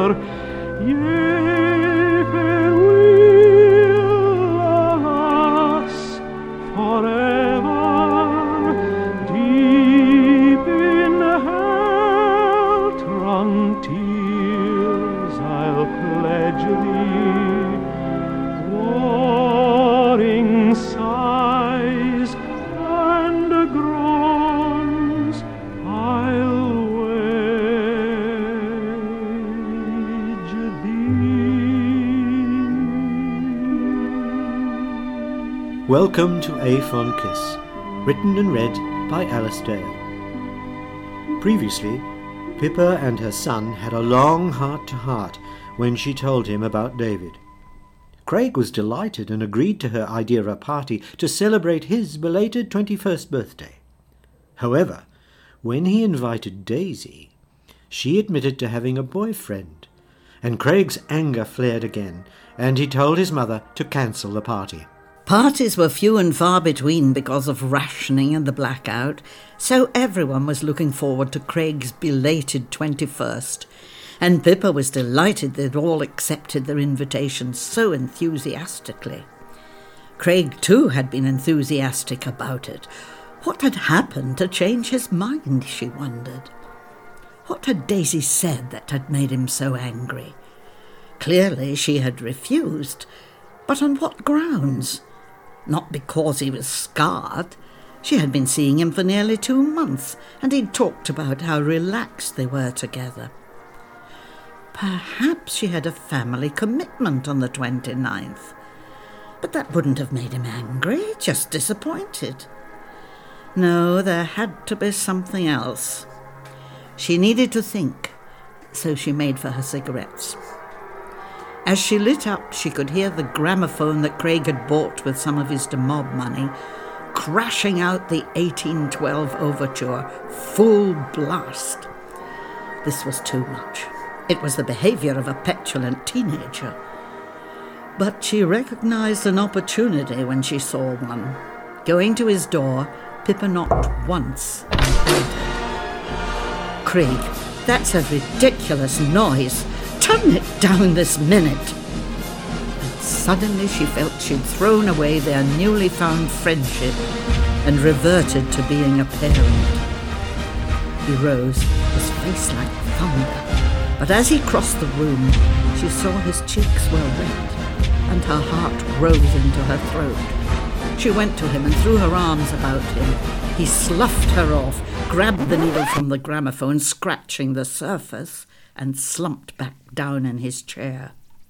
Yea, farewell, alas, forever, deep in hell-drunk tears I'll pledge thee, warring sighs and groans I'll wage thee. Welcome to A Fond Kiss, written and read by Alice Dale. Previously, Pippa and her son had a long heart-to-heart when she told him about David. Craig was delighted and agreed to her idea of a party to celebrate his belated 21st birthday. However, when he invited Daisy, she admitted to having a boyfriend, and Craig's anger flared again, and he told his mother to cancel the party. Parties were few and far between because of rationing and the blackout, so everyone was looking forward to Craig's belated 21st, and Pippa was delighted they'd all accepted their invitation so enthusiastically. Craig too had been enthusiastic about it. What had happened to change his mind, she wondered. What had Daisy said that had made him so angry? Clearly she had refused, but on what grounds? Not because he was scarred. She had been seeing him for nearly 2 months, and he'd talked about how relaxed they were together. Perhaps she had a family commitment on the 29th. But that wouldn't have made him angry, just disappointed. No, there had to be something else. She needed to think, so she made for her cigarettes. As she lit up, she could hear the gramophone that Craig had bought with some of his de Mob money, crashing out the 1812 overture, full blast. This was too much. It was the behaviour of a petulant teenager. But she recognised an opportunity when she saw one. Going to his door, Pippa knocked once and entered. "Craig, that's a ridiculous noise. Turn it down this minute." And suddenly she felt she'd thrown away their newly found friendship and reverted to being a parent. He rose, his face like thunder, but as he crossed the room, she saw his cheeks were red, and her heart rose into her throat. She went to him and threw her arms about him. He sloughed her off, grabbed the needle from the gramophone, scratching the surface, and slumped back down in his chair.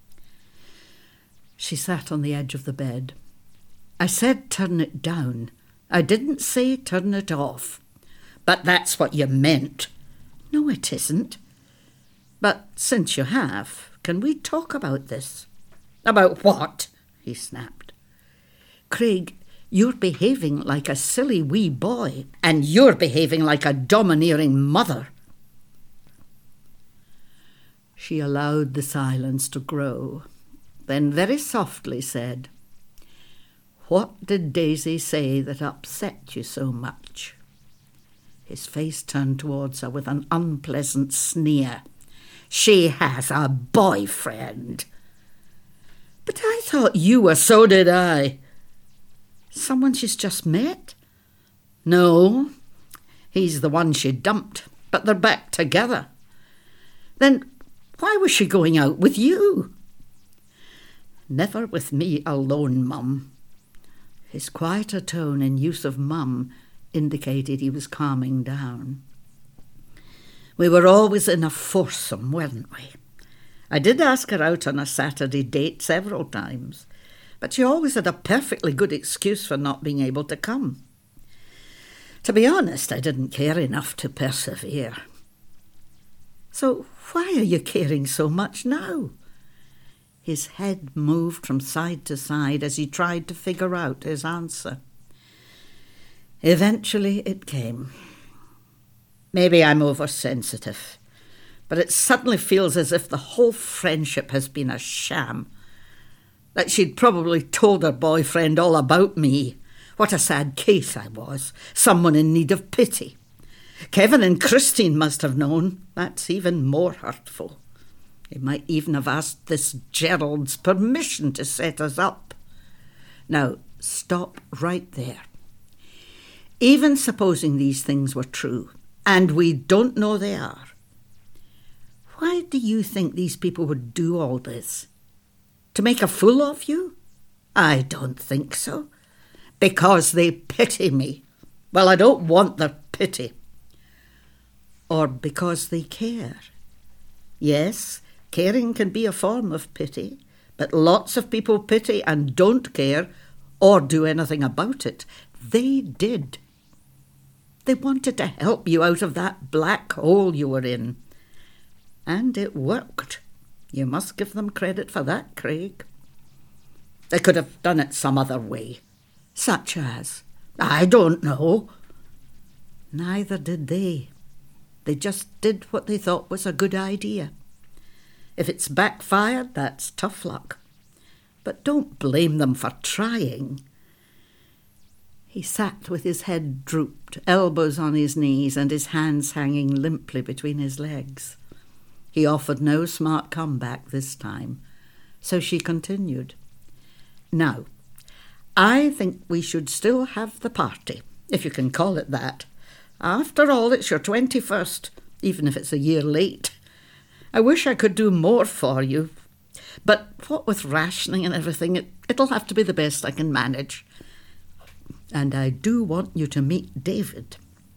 She sat on the edge of the bed. "I said turn it down. I didn't say turn it off." "But that's what you meant." "No, it isn't. But since you have, can we talk about this?" "About what?" he snapped. "Craig, you're behaving like a silly wee boy, and you're behaving like a domineering mother." She allowed the silence to grow, then very softly said, "What did Daisy say that upset you so much?" His face turned towards her with an unpleasant sneer. "She has a boyfriend." "But I thought you were..." "So did I." "Someone she's just met?" "No, he's the one she dumped, but they're back together." "Then why was she going out with you?" "Never with me alone, Mum." His quieter tone and use of Mum indicated he was calming down. "We were always in a foursome, weren't we? I did ask her out on a Saturday date several times, but she always had a perfectly good excuse for not being able to come. To be honest, I didn't care enough to persevere." "So why are you caring so much now?" His head moved from side to side as he tried to figure out his answer. Eventually it came. "Maybe I'm oversensitive, but it suddenly feels as if the whole friendship has been a sham. That she'd probably told her boyfriend all about me. What a sad case I was, someone in need of pity. Kevin and Christine must have known. That's even more hurtful. He might even have asked this Gerald's permission to set us up. Now, stop right there. Even supposing these things were true, and we don't know they are, why do you think these people would do all this? To make a fool of you? I don't think so. Because they pity me. Well, I don't want their pity. Or because they care. Yes, caring can be a form of pity, but lots of people pity and don't care or do anything about it. They did. They wanted to help you out of that black hole you were in. And it worked. You must give them credit for that, Craig. They could have done it some other way. Such as, I don't know. Neither did they. They just did what they thought was a good idea. If it's backfired, that's tough luck. But don't blame them for trying. He sat with his head drooped, elbows on his knees, and his hands hanging limply between his legs. He offered no smart comeback this time, so she continued. Now, I think we should still have the party, if you can call it that. After all, it's your 21st, even if it's a year late. I wish I could do more for you. But what with rationing and everything, it'll have to be the best I can manage. And I do want you to meet David.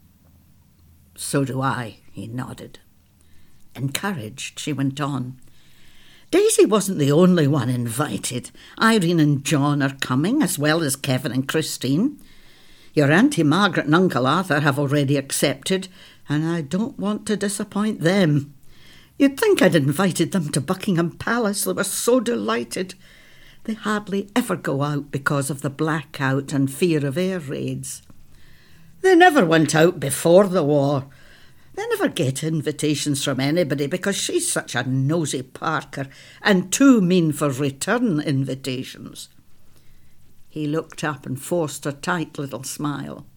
So do I, he nodded. Encouraged, she went on. Daisy wasn't the only one invited. Irene and John are coming, as well as Kevin and Christine. Your Auntie Margaret and Uncle Arthur have already accepted, and I don't want to disappoint them. You'd think I'd invited them to Buckingham Palace. They were so delighted. They hardly ever go out because of the blackout and fear of air raids. They never went out before the war. They never get invitations from anybody because she's such a nosy Parker and too mean for return invitations. He looked up and forced a tight little smile.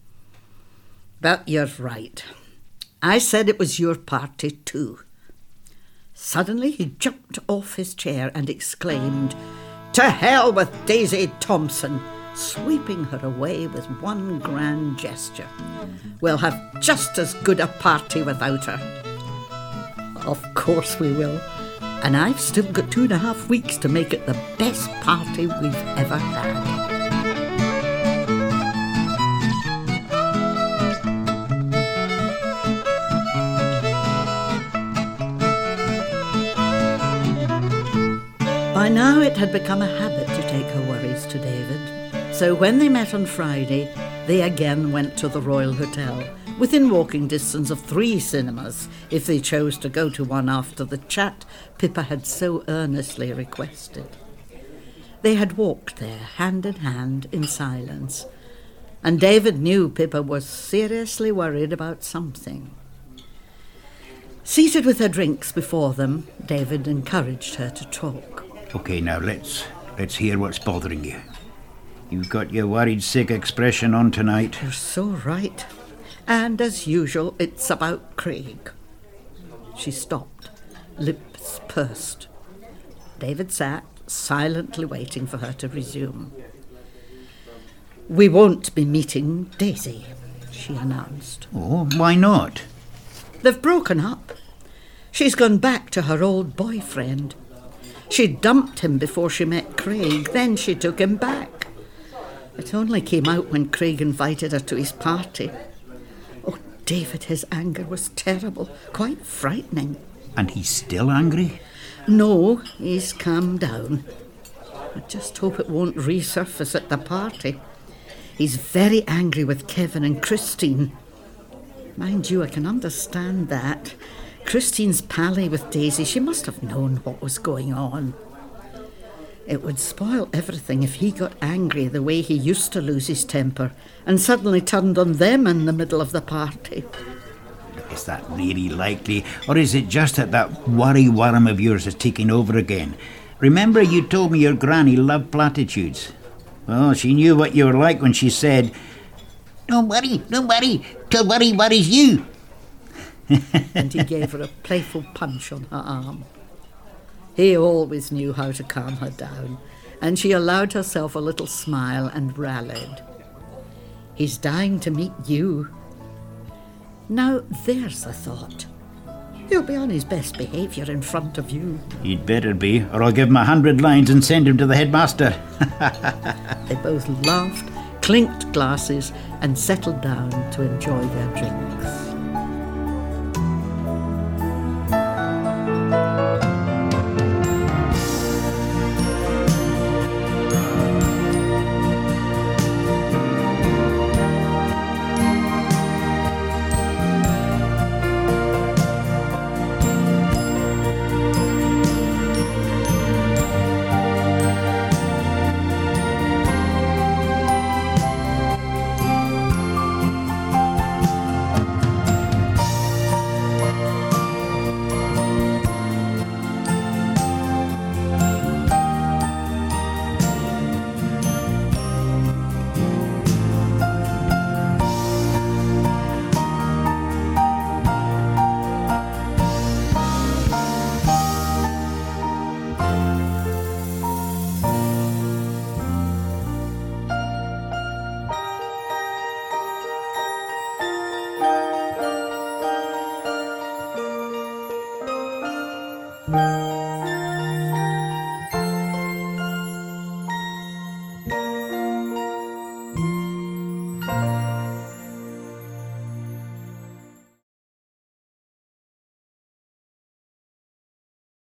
But you're right. I said it was your party too. Suddenly he jumped off his chair and exclaimed, "To hell with Daisy Thompson!" sweeping her away with one grand gesture. "We'll have just as good a party without her." "Of course we will. And I've still got 2.5 weeks to make it the best party we've ever had." By now it had become a habit to take her worries to David. So when they met on Friday, they again went to the Royal Hotel, within walking distance of 3 cinemas, if they chose to go to one after the chat Pippa had so earnestly requested. They had walked there, hand in hand, in silence, and David knew Pippa was seriously worried about something. Seated with her drinks before them, David encouraged her to talk. OK, now let's hear what's bothering you. You've got your worried sick expression on tonight. You're so right. And as usual, it's about Craig. She stopped, lips pursed. David sat, silently waiting for her to resume. "We won't be meeting Daisy," she announced. Oh, why not? "They've broken up. She's gone back to her old boyfriend. She dumped him before she met Craig, then she took him back. It only came out when Craig invited her to his party. Oh, David, his anger was terrible, quite frightening." And he's still angry? "No, he's calmed down. I just hope it won't resurface at the party. He's very angry with Kevin and Christine. Mind you, I can understand that. Christine's pally with Daisy, she must have known what was going on. It would spoil everything if he got angry the way he used to lose his temper and suddenly turned on them in the middle of the party." Is that really likely, or is it just that worry worm of yours is taking over again? Remember you told me your granny loved platitudes? Well, she knew what you were like when she said, don't worry, till worry worries you." And he gave her a playful punch on her arm. He always knew how to calm her down, and she allowed herself a little smile and rallied. He's dying to meet you. Now there's a thought. He'll be on his best behaviour in front of you. He'd better be, or I'll give him 100 lines and send him to the headmaster. They both laughed, clinked glasses, and settled down to enjoy their drinks.